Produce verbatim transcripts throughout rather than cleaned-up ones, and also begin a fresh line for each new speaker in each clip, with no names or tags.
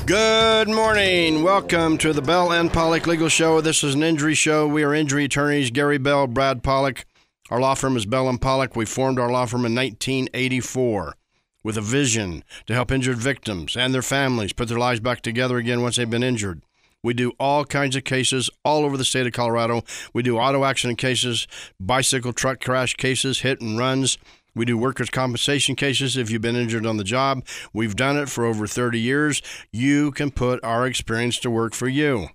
Good morning. Welcome to the Bell and Pollock Legal Show. This is an injury show. We are injury attorneys, Gary Bell, Brad Pollock. Our law firm is Bell and Pollock. We formed our law firm in nineteen eighty-four with a vision to help injured victims and their families put their lives back together again once they've been injured. We do all kinds of cases all over the state of Colorado. We do auto accident cases, bicycle truck crash cases, hit and runs. We do workers' compensation cases if you've been injured on the job. We've done it for over thirty years. You can put our experience to work for you.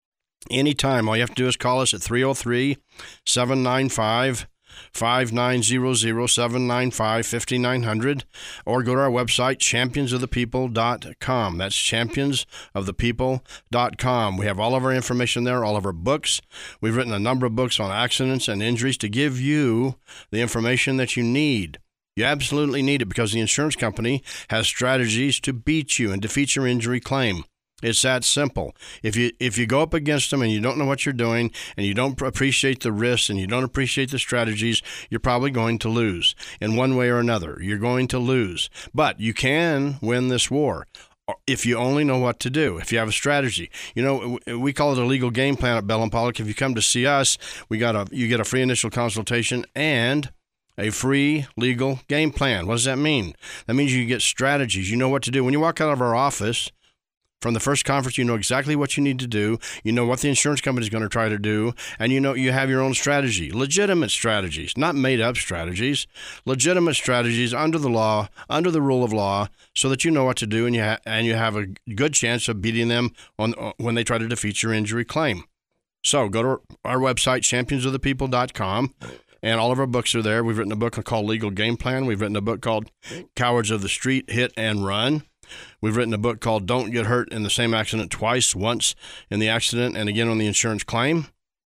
Anytime. All you have to do is call us at three oh three, seven nine five, five nine zero zero, seven nine five, five nine zero zero, or go to our website, champions of the people dot com. That's champions of the people dot com. We have all of our information there, all of our books. We've written a number of books on accidents and injuries to give you the information that you need. You absolutely need it because the insurance company has strategies to beat you and defeat your injury claim. It's that simple. If you if you go up against them and you don't know what you're doing and you don't appreciate the risks and you don't appreciate the strategies, you're probably going to lose in one way or another. You're going to lose. But you can win this war if you only know what to do, if you have a strategy. You know, we call it a legal game plan at Bell and Pollock. If you come to see us, we got a you get a free initial consultation and a free legal game plan. What does that mean? That means you get strategies. You know what to do. When you walk out of our office, from the first conference, you know exactly what you need to do. You know what the insurance company is going to try to do, and you know you have your own strategy. Legitimate strategies, not made-up strategies. Legitimate strategies under the law, under the rule of law, so that you know what to do, and you ha- and you have a good chance of beating them on uh, when they try to defeat your injury claim. So go to our website, champions of the people dot com. And all of our books are there. We've written a book called Legal Game Plan. We've written a book called Cowards of the Street, Hit and Run. We've written a book called Don't Get Hurt in the Same Accident Twice, once in the accident and again on the insurance claim.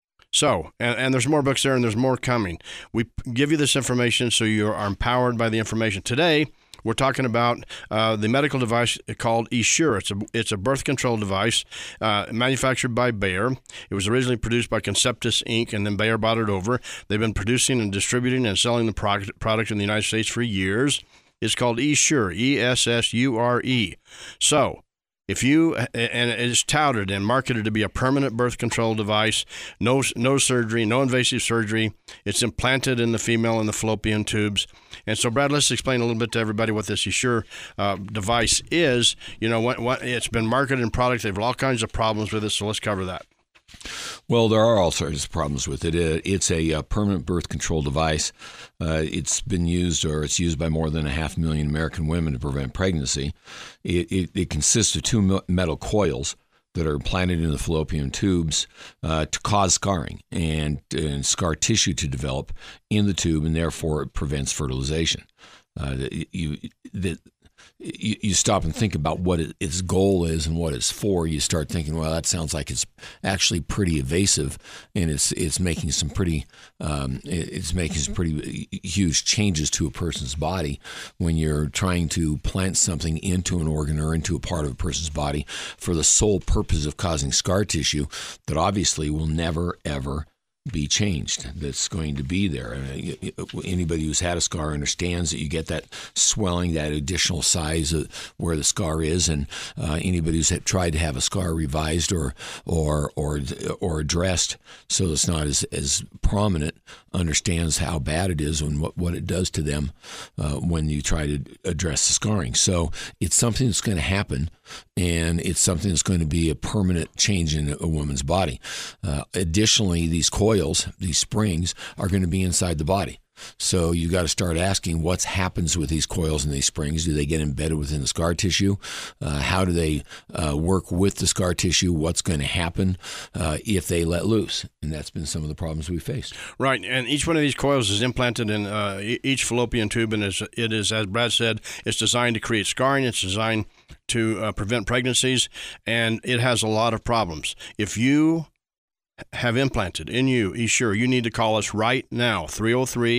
So, and, and there's more books there and there's more coming. We give you this information so you are empowered by the information. Today, we're talking about uh, the medical device called Essure. It's a, it's a birth control device uh, manufactured by Bayer. It was originally produced by Conceptus Incorporated, and then Bayer bought it over. They've been producing and distributing and selling the product, product in the United States for years. It's called Essure, E S S U R E. So, if you, and it's touted and marketed to be a permanent birth control device, no no surgery, no invasive surgery. It's implanted in the female in the fallopian tubes. And so, Brad, let's explain a little bit to everybody what this Essure uh, device is. You know, what, what it's been marketed in products. They have all kinds of problems with it, so let's cover that.
Well, there are all sorts of problems with it. It's a, a permanent birth control device. Uh, it's been used, or it's used by more than a half million American women to prevent pregnancy. It, it, it consists of two metal coils that are implanted in the fallopian tubes uh, to cause scarring and, and scar tissue to develop in the tube, and therefore it prevents fertilization. Uh, you, the, You, you stop and think about what it, its goal is and what it's for. You start thinking, well, that sounds like it's actually pretty evasive, and it's it's making some pretty um, it's making some pretty huge changes to a person's body when you're trying to plant something into an organ or into a part of a person's body for the sole purpose of causing scar tissue that obviously will never ever be changed. That's going to be there. Anybody who's had a scar understands that you get that swelling, that additional size of where the scar is, and uh, anybody who's tried to have a scar revised or or or or addressed so it's not as as prominent understands how bad it is and what, what it does to them uh, when you try to address the scarring. So it's something that's going to happen, and it's something that's going to be a permanent change in a woman's body. Uh, additionally, these coils, these springs, are going to be inside the body. So you got to start asking what happens with these coils and these springs. Do they get embedded within the scar tissue? Uh, how do they uh, work with the scar tissue? What's going to happen uh, if they let loose? And that's been some of the problems we faced.
Right, and each one of these coils is implanted in uh, each fallopian tube, and is, it is, as Brad said, it's designed to create scarring. It's designed to uh, prevent pregnancies, and it has a lot of problems. If you have implanted in you Essure, you need to call us right now, three oh three,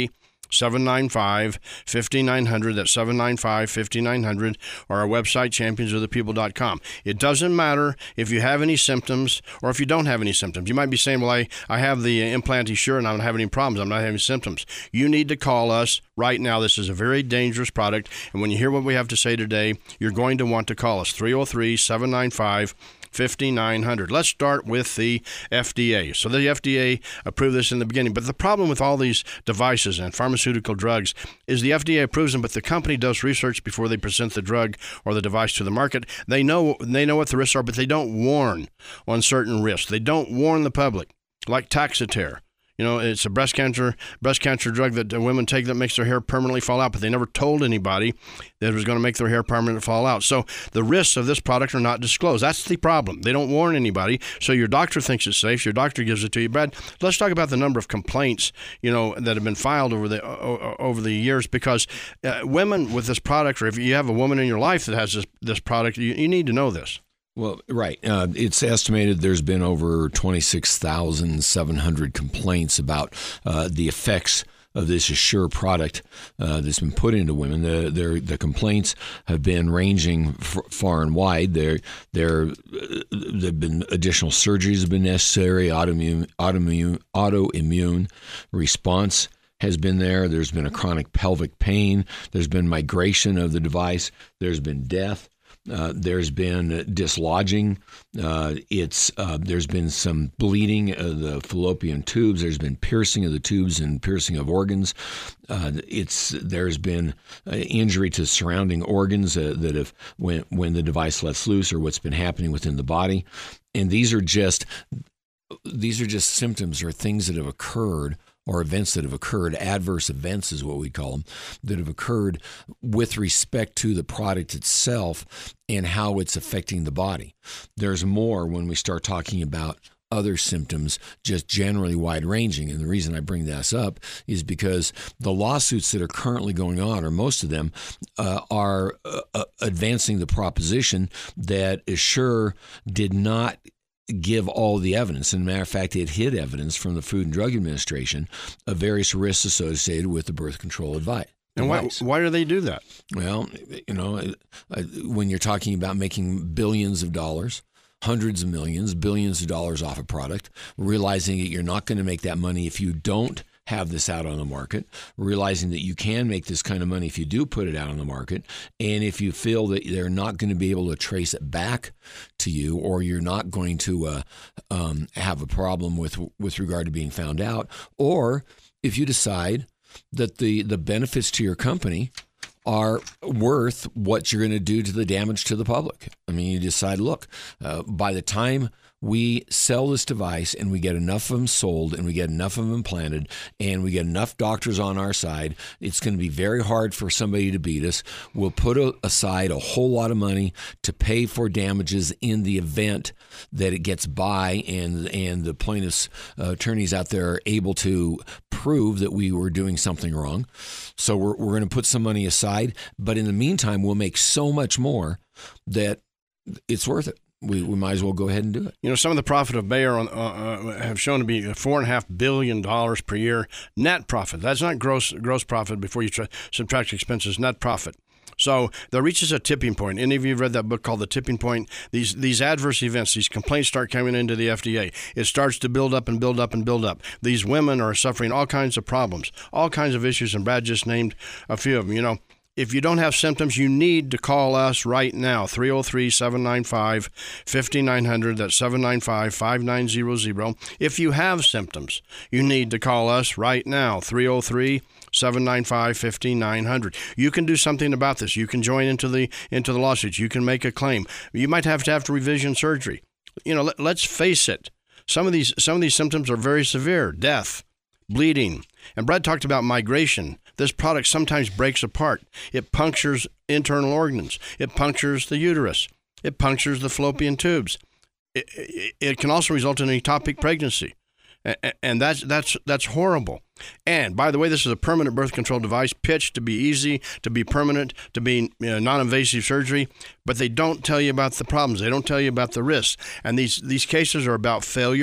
seven nine five, five nine zero zero. That's seven nine five, five nine zero zero, or our website, champions of the people dot com. It doesn't matter if you have any symptoms or if you don't have any symptoms. You might be saying, well, I, I have the implant Essure and I don't have any problems. I'm not having symptoms. You need to call us right now. This is a very dangerous product. And when you hear what we have to say today, you're going to want to call us, three oh three, seven nine five, five nine zero zero. Let's start with the F D A. So the F D A approved this in the beginning, but the problem with all these devices and pharmaceutical drugs is the F D A approves them, but the company does research before they present the drug or the device to the market. They know they know what the risks are, but they don't warn on certain risks. They don't warn the public, like Taxotere. You know, it's a breast cancer breast cancer drug that women take that makes their hair permanently fall out, but they never told anybody that it was going to make their hair permanently fall out. So the risks of this product are not disclosed. That's the problem. They don't warn anybody. So your doctor thinks it's safe. Your doctor gives it to you. Brad, let's talk about the number of complaints, you know, that have been filed over the uh, over the years, because uh, women with this product, or if you have a woman in your life that has this this product, you, you need to know this.
Well, right. Uh, it's estimated there's been over twenty-six thousand seven hundred complaints about uh, the effects of this Essure product uh, that's been put into women. The, the, the complaints have been ranging f- far and wide. There, there, there have been additional surgeries have been necessary, autoimmune, autoimmune, autoimmune response has been there. There's been a chronic pelvic pain. There's been migration of the device. There's been death. Uh, there's been dislodging. Uh, it's uh, there's been some bleeding of the fallopian tubes. There's been piercing of the tubes and piercing of organs. Uh, it's there's been uh, injury to surrounding organs uh, that have when when the device lets loose, or what's been happening within the body. And these are just these are just symptoms or things that have occurred, or events that have occurred, adverse events is what we call them, that have occurred with respect to the product itself and how it's affecting the body. There's more when we start talking about other symptoms, just generally wide-ranging. And the reason I bring this up is because the lawsuits that are currently going on, or most of them, uh, are uh, advancing the proposition that Essure did not give all the evidence. And, matter of fact, it hid evidence from the Food and Drug Administration of various risks associated with the birth control advice.
And why, why do they do that?
Well, you know, when you're talking about making billions of dollars, hundreds of millions, billions of dollars off a product, realizing that you're not going to make that money if you don't have this out on the market, realizing that you can make this kind of money if you do put it out on the market, and if you feel that they're not going to be able to trace it back to you, or you're not going to uh, um, have a problem with with regard to being found out, or if you decide that the, the benefits to your company are worth what you're going to do to the damage to the public. I mean, you decide, look, uh, by the time we sell this device and we get enough of them sold and we get enough of them implanted and we get enough doctors on our side, it's going to be very hard for somebody to beat us. We'll put a, aside a whole lot of money to pay for damages in the event that it gets by and and the plaintiffs' uh, attorneys out there are able to prove that we were doing something wrong. So we're we're going to put some money aside, but in the meantime, we'll make so much more that it's worth it. We, we might as well go ahead and do it.
You know, some of the profit of Bayer on, uh, uh, have shown to be four and a half billion dollars per year net profit. That's not gross gross profit before you try, subtract expenses. Net profit. So there reaches a tipping point. Any of you have read that book called The Tipping Point? These these adverse events, these complaints start coming into the F D A. It starts to build up and build up and build up. These women are suffering all kinds of problems, all kinds of issues, and Brad just named a few of them. You know, if you don't have symptoms, you need to call us right now, three oh three, seven nine five, five nine zero zero. That's seven nine five, five nine zero zero. If you have symptoms, you need to call us right now, three oh three, seven nine five, five nine zero zero. You can do something about this. You can join into the into the lawsuits. You can make a claim. You might have to have revision surgery. You know, let, let's face it. Some of these some of these symptoms are very severe. Death, bleeding. And Brad talked about migration. This product sometimes breaks apart. It punctures internal organs. It punctures the uterus. It punctures the fallopian tubes. It, it, it can also result in an ectopic pregnancy. And that's that's that's horrible. And by the way, this is a permanent birth control device pitched to be easy, to be permanent, to be you know, non-invasive surgery. But they don't tell you about the problems. They don't tell you about the risks. And these, these cases are about failure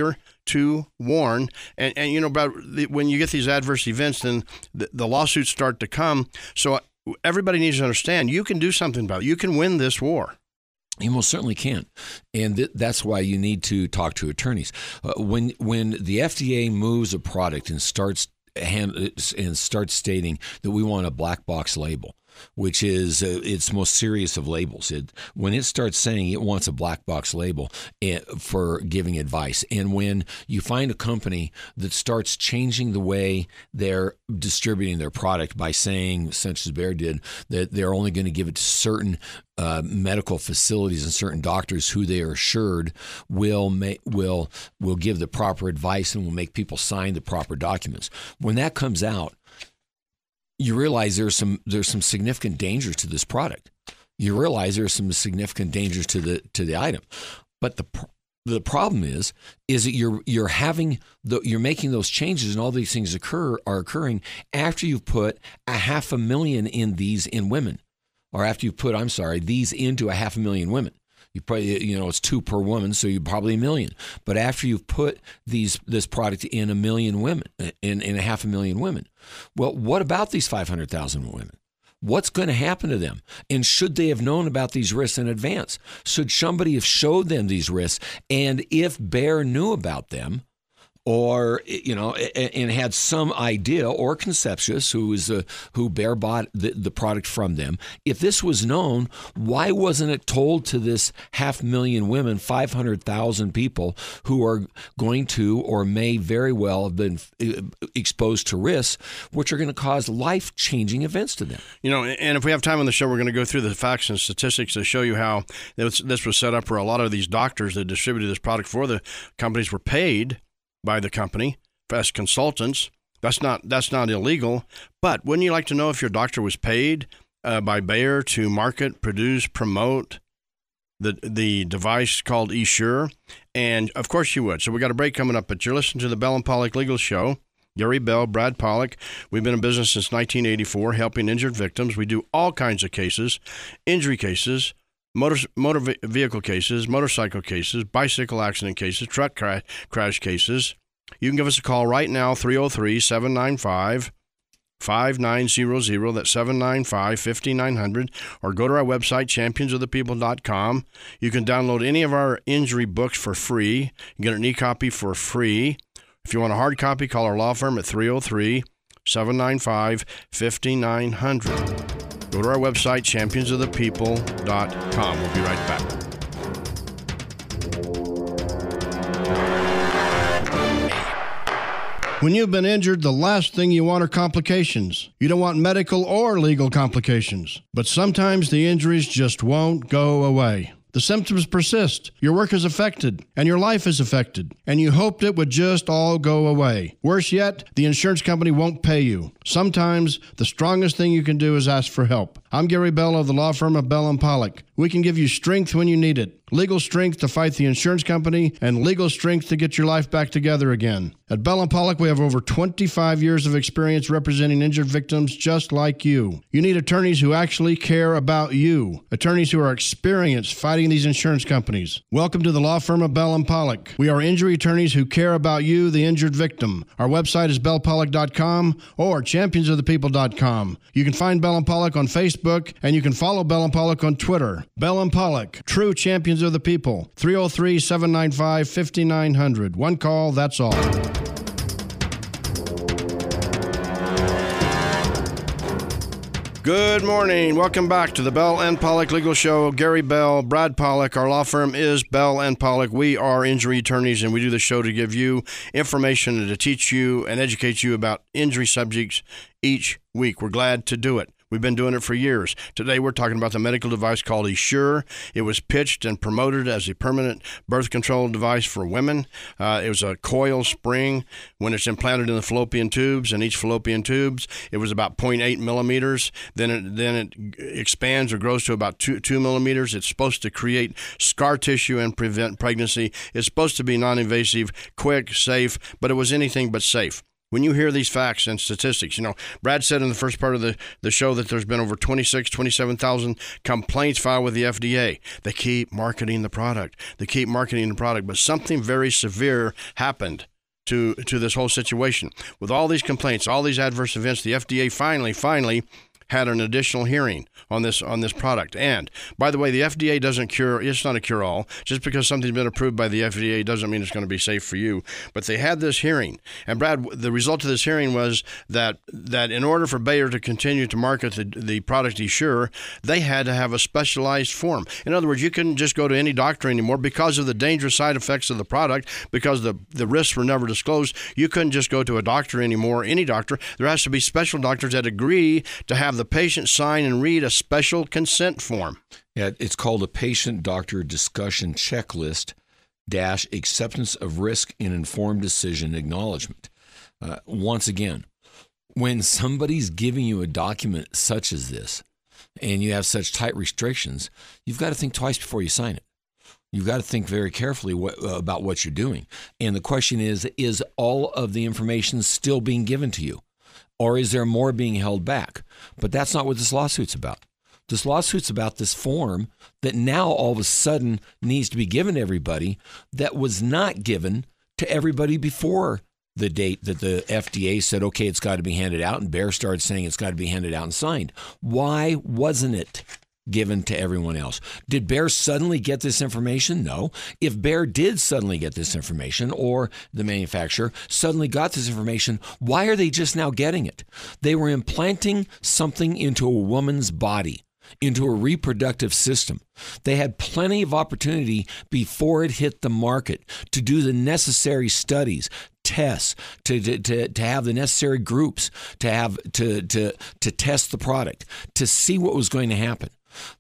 to warn. And, and you know, about the, when you get these adverse events, then the, the lawsuits start to come. So everybody needs to understand you can do something about it. You can win this war.
You most certainly can, and th- that's why you need to talk to attorneys. Uh, when when the F D A moves a product and starts hand, and starts stating that we want a black box label, which is uh, its most serious of labels. It, when it starts saying it wants a black box label for giving advice, and when you find a company that starts changing the way they're distributing their product by saying, such as Bayer did, that they're only going to give it to certain uh, medical facilities and certain doctors who they are assured will ma- will will give the proper advice and will make people sign the proper documents. When that comes out, you realize there's some there's some significant dangers to this product. You realize there's some significant dangers to the to the item, but the the problem is is that you're you're having the, you're making those changes, and all these things occur are occurring after you've put a half a million in these in women, or after you put I'm sorry these into a half a million women. You probably, you know, it's two per woman, so you're probably a million. But after you've put these this product in a million women, in, in a half a million women, well, what about these five hundred thousand women? What's going to happen to them? And should they have known about these risks in advance? Should somebody have showed them these risks? And if Bayer knew about them, or, you know, and had some idea, or Concepcius, who is uh, who Bayer bought the, the product from them, if this was known, why wasn't it told to this half million women, five hundred thousand people who are going to or may very well have been exposed to risks, which are going to cause life-changing events to them?
You know, and if we have time on the show, we're going to go through the facts and statistics to show you how this was set up, where a lot of these doctors that distributed this product for the companies were paid by the company as consultants. That's not that's not illegal. But wouldn't you like to know if your doctor was paid uh, by Bayer to market, produce, promote the the device called eSure? And of course you would. So we got a break coming up, but you're listening to the Bell and Pollock Legal Show. Gary Bell, Brad Pollock. We've been in business since nineteen eighty-four, helping injured victims. We do all kinds of cases, injury cases, Motor, motor vehicle cases, motorcycle cases, bicycle accident cases, truck cra- crash cases. You can give us a call right now, three oh three, seven nine five, five nine zero zero. That's seven nine five, five nine zero zero. Or go to our website, champions of the people dot com. You can download any of our injury books for free. You can get an e-copy for free. If you want a hard copy, call our law firm at three oh three, seven nine five, five nine zero zero. Go to our website, champions of the people dot com. We'll be right back. When you've been injured, the last thing you want are complications. You don't want medical or legal complications. But sometimes the injuries just won't go away. The symptoms persist, your work is affected, and your life is affected, and you hoped it would just all go away. Worse yet, the insurance company won't pay you. Sometimes, the strongest thing you can do is ask for help. I'm Gary Bell of the law firm of Bell and Pollock. We can give you strength when you need it, legal strength to fight the insurance company, and legal strength to get your life back together again. At Bell and Pollock, we have over twenty-five years of experience representing injured victims just like you. You need attorneys who actually care about you, attorneys who are experienced fighting these insurance companies. Welcome to the law firm of Bell and Pollock. We are injury attorneys who care about you, the injured victim. Our website is bell pollock dot com or champions of the people dot com. You can find Bell and Pollock on Facebook, and you can follow Bell and Pollock on Twitter. Bell and Pollock, true champions of the people. three oh three, seven nine five, five nine zero zero. One call, that's all. Good morning. Welcome back to the Bell and Pollock Legal Show. Gary Bell, Brad Pollock. Our law firm is Bell and Pollock. We are injury attorneys, and we do the show to give you information and to teach you and educate you about injury subjects each week. We're glad to do it. We've been doing it for years. Today we're talking about the medical device called eSure. It was pitched and promoted as a permanent birth control device for women. Uh, it was a coil spring when it's implanted in the fallopian tubes, and each fallopian tubes, it was about zero point eight millimeters. Then it, then it expands or grows to about two, two millimeters. It's supposed to create scar tissue and prevent pregnancy. It's supposed to be non-invasive, quick, safe, but it was anything but safe. When you hear these facts and statistics, you know, Brad said in the first part of the, the show that there's been over twenty-six, twenty-seven thousand complaints filed with the F D A. They keep marketing the product. They keep marketing the product. But something very severe happened to, to this whole situation. With all these complaints, all these adverse events, the F D A finally, finally had an additional hearing on this on this product. And by the way, the F D A doesn't cure, it's not a cure-all. Just because something's been approved by the F D A doesn't mean it's going to be safe for you. But they had this hearing. And Brad, the result of this hearing was that that in order for Bayer to continue to market the, the product Essure, they had to have a specialized form. In other words, you couldn't just go to any doctor anymore because of the dangerous side effects of the product, because the, the risks were never disclosed. You couldn't just go to a doctor anymore, any doctor. There has to be special doctors that agree to have the patient sign and read a special consent form.
Yeah, it's called a patient-doctor discussion checklist dash acceptance of risk and informed decision acknowledgement. Uh, once again, when somebody's giving you a document such as this and you have such tight restrictions, you've got to think twice before you sign it. You've got to think very carefully what, uh, about what you're doing. And the question is, is all of the information still being given to you? Or is there more being held back? But that's not what this lawsuit's about. This lawsuit's about this form that now all of a sudden needs to be given to everybody that was not given to everybody before the date that the F D A said, okay, it's got to be handed out, and Bayer started saying it's got to be handed out and signed. Why wasn't it given to everyone else? Did Bayer suddenly get this information? No. If Bayer did suddenly get this information, or the manufacturer suddenly got this information, why are they just now getting it? They were implanting something into a woman's body, into a reproductive system. They had plenty of opportunity before it hit the market to do the necessary studies, tests, to, to, to, to have the necessary groups, to have to, to, to test the product, to see what was going to happen.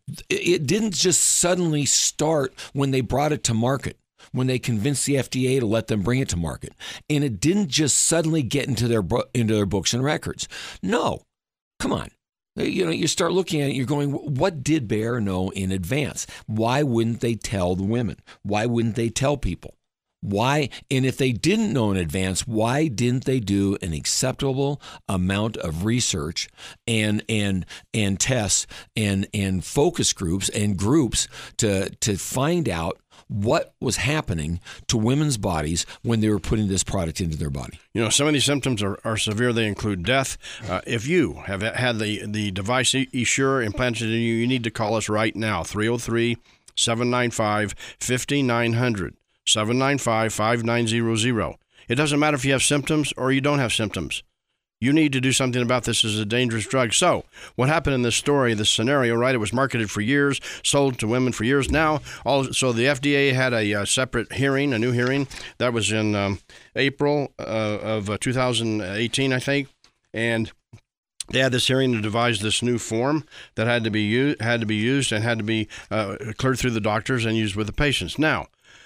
It didn't just suddenly start when they brought it to market, when they convinced the F D A to let them bring it to market. And it didn't just suddenly get into their into their books and records. No, come on. You know, you start looking at it, you're going, what did Bayer know in advance? Why wouldn't they tell the women? Why wouldn't they tell people? Why? And if they didn't know in advance, why didn't they do an acceptable amount of research and and and tests and and focus groups and groups to to find out what was happening to women's bodies when they were putting this product into their body?
You know, some of these symptoms are, are severe. They include death. Uh, if you have had the, the device Essure implanted in you, you need to call us right now, three oh three, seven nine five, five nine zero zero. seven nine five, five nine zero zero. It doesn't matter if you have symptoms or you don't have symptoms. You need to do something about this. As a dangerous drug. So what happened in this story, this scenario, right? It was marketed for years, sold to women for years. Now, all, so the F D A had a, a separate hearing, a new hearing. That was in um, April uh, of uh, two thousand eighteen, I think. And they had this hearing to devise this new form that had to be used, had to be used and had to be uh, cleared through the doctors and used with the patients. Now,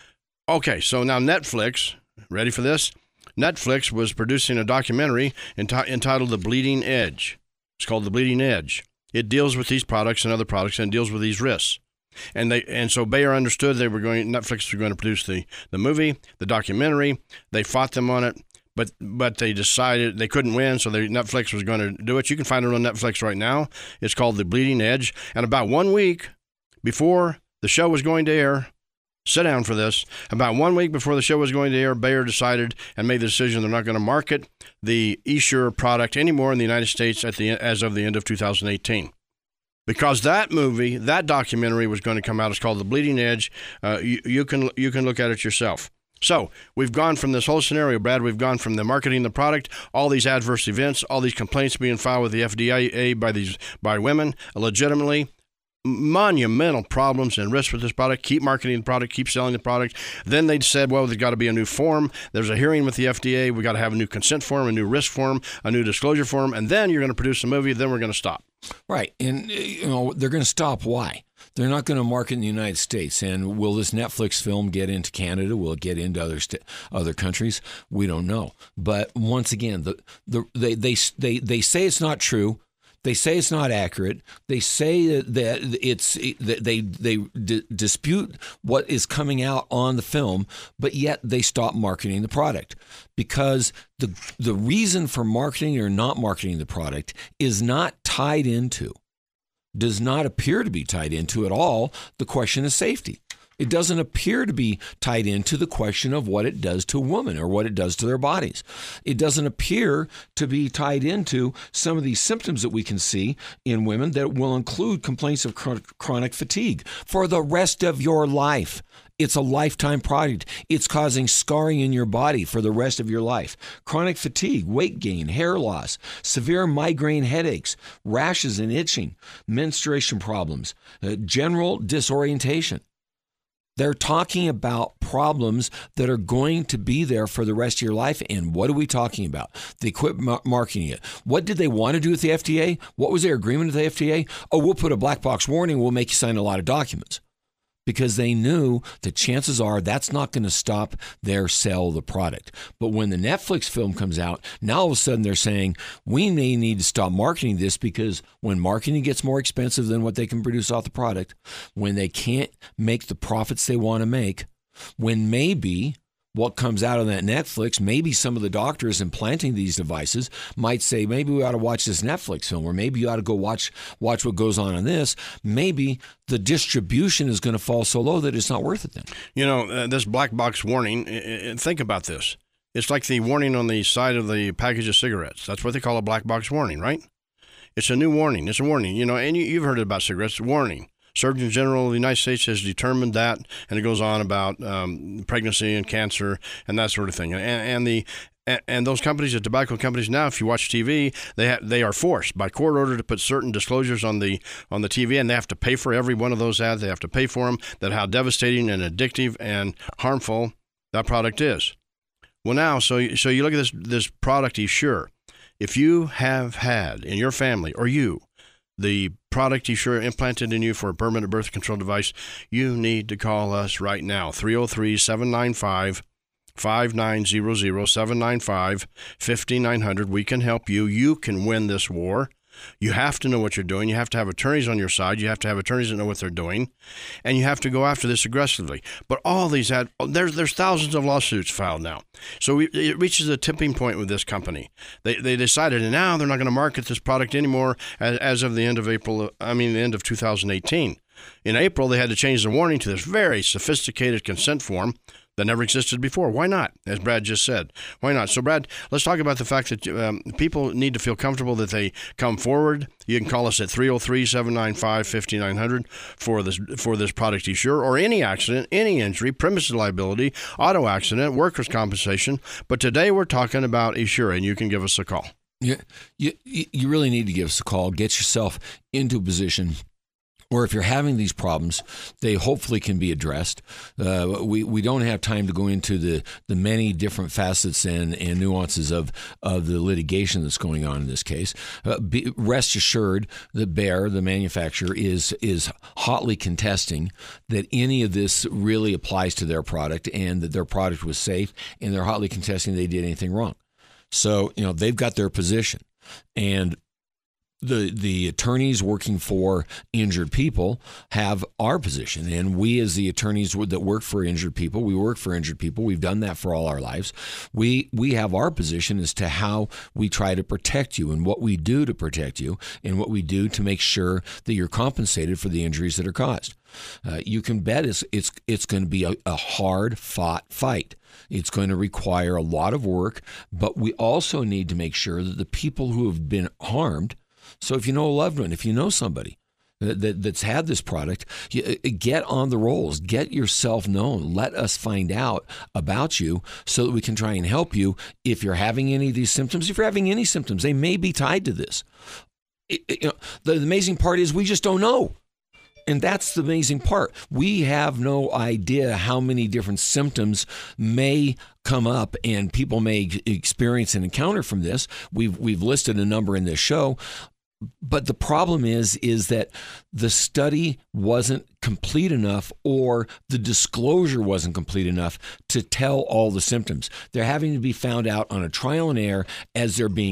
okay, so now Netflix, ready for this? Netflix was producing a documentary enti- entitled The Bleeding Edge. It's called The Bleeding Edge. It deals with these products and other products and deals with these risks. And they and so Bayer understood they were going, Netflix was going to produce the, the movie, the documentary. They fought them on it, but but they decided they couldn't win, so they, Netflix was going to do it. You can find it on Netflix right now. It's called The Bleeding Edge. And about one week before the show was going to air, sit down for this. About one week before the show was going to air, Bayer decided and made the decision they're not going to market the Essure product anymore in the United States at the as of the end of two thousand eighteen. Because that movie, that documentary was going to come out. It's called The Bleeding Edge. Uh, you, you can you can look at it yourself. So we've gone from this whole scenario, Brad, we've gone from the marketing the product, all these adverse events, all these complaints being filed with the F D A by these by women, legitimately, monumental problems and risks with this product. Keep marketing the product, keep selling the product. Then they said, well, there's got to be a new form. There's a hearing with the F D A. We got to have a new consent form, a new risk form, a new disclosure form, and then you're going to produce a movie. Then we're going to stop.
Right, and you know they're going to stop. Why? They're not going to market in the United States. And will this Netflix film get into Canada? Will it get into other st- other countries? We don't know. But once again, the the they they they, they say it's not true. They say it's not accurate. They say that it's that they they d- dispute what is coming out on the film, but yet they stop marketing the product because the the reason for marketing or not marketing the product is not tied into, does not appear to be tied into at all the question of safety. It doesn't appear to be tied into the question of what it does to a woman or what it does to their bodies. It doesn't appear to be tied into some of these symptoms that we can see in women that will include complaints of chronic fatigue for the rest of your life. It's a lifetime product. It's causing scarring in your body for the rest of your life. Chronic fatigue, weight gain, hair loss, severe migraine headaches, rashes and itching, menstruation problems, uh, general disorientation. They're talking about problems that are going to be there for the rest of your life. And what are we talking about? They quit mar- marketing it. What did they want to do with the F D A? What was their agreement with the F D A? Oh, we'll put a black box warning. We'll make you sign a lot of documents. Because they knew that chances are that's not going to stop their sell of the product. But when the Netflix film comes out, now all of a sudden they're saying, we may need to stop marketing this because when marketing gets more expensive than what they can produce off the product, when they can't make the profits they want to make, when maybe what comes out of that Netflix, maybe some of the doctors implanting these devices might say, maybe we ought to watch this Netflix film, or maybe you ought to go watch watch what goes on in this. Maybe the distribution is going to fall so low that it's not worth it then.
You know, uh, this black box warning, uh, think about this. It's like the warning on the side of the package of cigarettes. That's what they call a black box warning, right? It's a new warning. It's a warning. You know, and you, you've heard about cigarettes. Warning. Surgeon General of the United States has determined that, and it goes on about um, pregnancy and cancer and that sort of thing. And, and the and those companies, the tobacco companies, now, if you watch T V, they ha- they are forced by court order to put certain disclosures on the on the T V, and they have to pay for every one of those ads. They have to pay for them. That how devastating and addictive and harmful that product is. Well, now, so so you look at this this product, Essure. If you have had in your family or you the product Essure implanted in you for a permanent birth control device, you need to call us right now. three oh three, seven nine five, five nine zero zero, seven nine five, five nine zero zero. We can help you. You can win this war. You have to know what you're doing. You have to have attorneys on your side. You have to have attorneys that know what they're doing. And you have to go after this aggressively. But all these, ad, there's there's thousands of lawsuits filed now. So we, it reaches a tipping point with this company. They they decided, and now they're not going to market this product anymore as, as of the end of April, I mean, the end of two thousand eighteen. In April, they had to change the warning to this very sophisticated consent form that never existed before. Why not? As Brad just said. Why not? So, Brad, let's talk about the fact that um, people need to feel comfortable that they come forward. You can call us at three oh three, seven nine five, five nine zero zero for this for this product Essure, or any accident, any injury, premises liability, auto accident, workers' compensation. But today we're talking about Essure, and you can give us a call.
Yeah, you, you really need to give us a call. Get yourself into a position or if you're having these problems, they hopefully can be addressed. Uh, we, we don't have time to go into the, the many different facets and, and nuances of, of the litigation that's going on in this case. Uh, be, rest assured that Bayer, the manufacturer, is is hotly contesting that any of this really applies to their product and that their product was safe, and they're hotly contesting they did anything wrong. So, you know, they've got their position. And The the attorneys working for injured people have our position, and we as the attorneys that work for injured people, we work for injured people. We've done that for all our lives. We we have our position as to how we try to protect you and what we do to protect you and what we do to make sure that you're compensated for the injuries that are caused. Uh, you can bet it's it's it's going to be a, a hard fought fight. It's going to require a lot of work, but we also need to make sure that the people who have been harmed. So if you know a loved one, if you know somebody that, that, that's had this product, you, get on the rolls, get yourself known. Let us find out about you so that we can try and help you if you're having any of these symptoms. If you're having any symptoms, they may be tied to this. It, it, you know, the, the amazing part is we just don't know. And that's the amazing part. We have no idea how many different symptoms may come up and people may experience and encounter from this. We've we've listed a number in this show. But the problem is, is that the study wasn't complete enough, or the disclosure wasn't complete enough to tell all the symptoms. They're having to be found out on a trial and error as they're being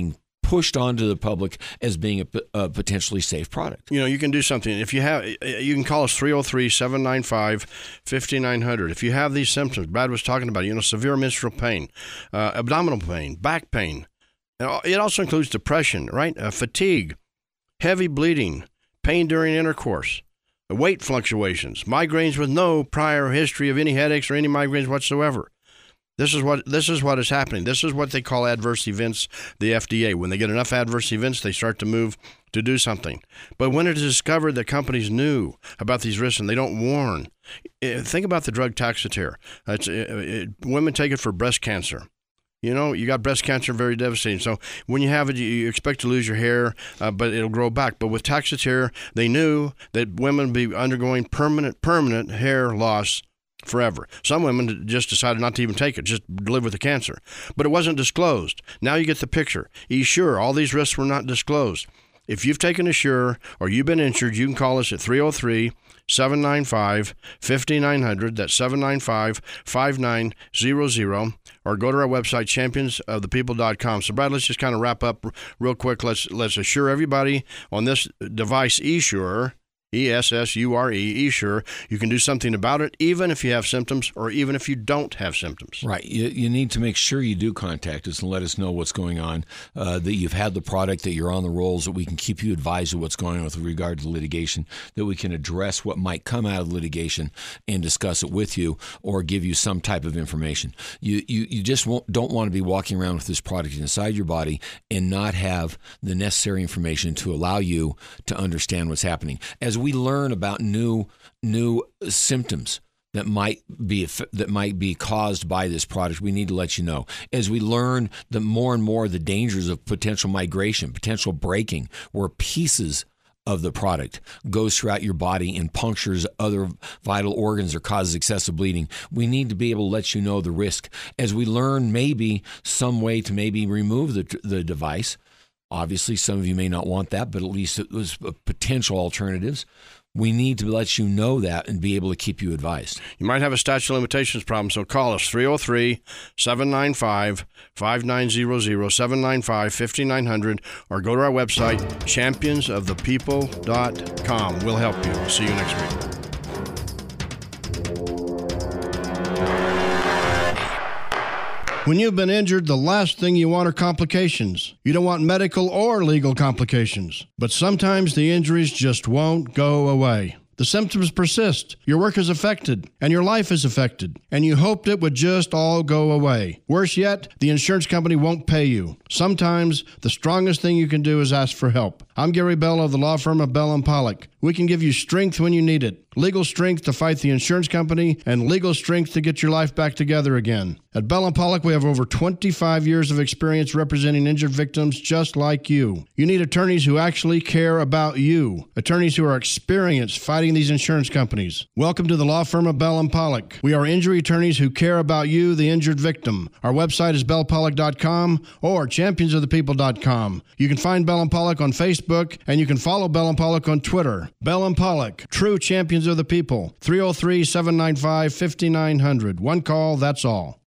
pushed onto the public as being a, a potentially safe product.
You know, you can do something. If you have, you can call us three oh three, seven nine five, five nine zero zero. If you have these symptoms, Brad was talking about, you know, severe menstrual pain, uh, abdominal pain, back pain. It also includes depression, right? Uh, fatigue, heavy bleeding, pain during intercourse, weight fluctuations, migraines with no prior history of any headaches or any migraines whatsoever. This is what this is what is happening. This is what they call adverse events, the F D A. When they get enough adverse events, they start to move to do something. But when it is discovered that companies knew about these risks and they don't warn, think about the drug Taxotere. It's, it, it, women take it for breast cancer. You know, you got breast cancer, very devastating. So when you have it, you expect to lose your hair, uh, but it'll grow back. But with Taxotere, they knew that women would be undergoing permanent, permanent hair loss forever. Some women just decided not to even take it, just live with the cancer. But it wasn't disclosed. Now you get the picture. Essure, all these risks were not disclosed. If you've taken Essure or you've been injured, you can call us at three oh three, seven nine five, five nine zero zero. That's seven nine five, five nine zero zero. Or go to our website, champions of the people dot com. So, Brad, let's just kind of wrap up real quick. Let's let's assure everybody on this device, Essure, E S S U R E, Essure, you can do something about it, even if you have symptoms or even if you don't have symptoms.
Right. You, you need to make sure you do contact us and let us know what's going on, uh, that you've had the product, that you're on the rolls, that we can keep you advised of what's going on with regard to litigation, that we can address what might come out of litigation and discuss it with you or give you some type of information. You you, you just won't, don't want to be walking around with this product inside your body and not have the necessary information to allow you to understand what's happening. As we learn about new new symptoms that might be that might be caused by this product, we need to let you know. As we learn the more and more the dangers of potential migration, potential breaking, where pieces of the product goes throughout your body and punctures other vital organs or causes excessive bleeding, we need to be able to let you know the risk. As we learn maybe some way to maybe remove the the device. Obviously, some of you may not want that, but at least it was potential alternatives. We need to let you know that and be able to keep you advised.
You might have a statute of limitations problem, so call us, three oh three, seven nine five, five nine zero zero, seven nine five, five nine zero zero, or go to our website, champions of the people dot com. We'll help you. See you next week. When you've been injured, the last thing you want are complications. You don't want medical or legal complications. But sometimes the injuries just won't go away. The symptoms persist, your work is affected, and your life is affected, and you hoped it would just all go away. Worse yet, the insurance company won't pay you. Sometimes, the strongest thing you can do is ask for help. I'm Gary Bell of the law firm of Bell and Pollock. We can give you strength when you need it, legal strength to fight the insurance company, and legal strength to get your life back together again. At Bell and Pollock, we have over twenty-five years of experience representing injured victims just like you. You need attorneys who actually care about you, attorneys who are experienced fighting these insurance companies. Welcome to the law firm of Bell and Pollock. We are injury attorneys who care about you, the injured victim. Our website is bell pollock dot com or champions of the people dot com. You can find Bell and Pollock on Facebook, and you can follow Bell and Pollock on Twitter. Bell and Pollock, true champions of the people. three oh three, seven nine five, five nine zero zero. One call, that's all.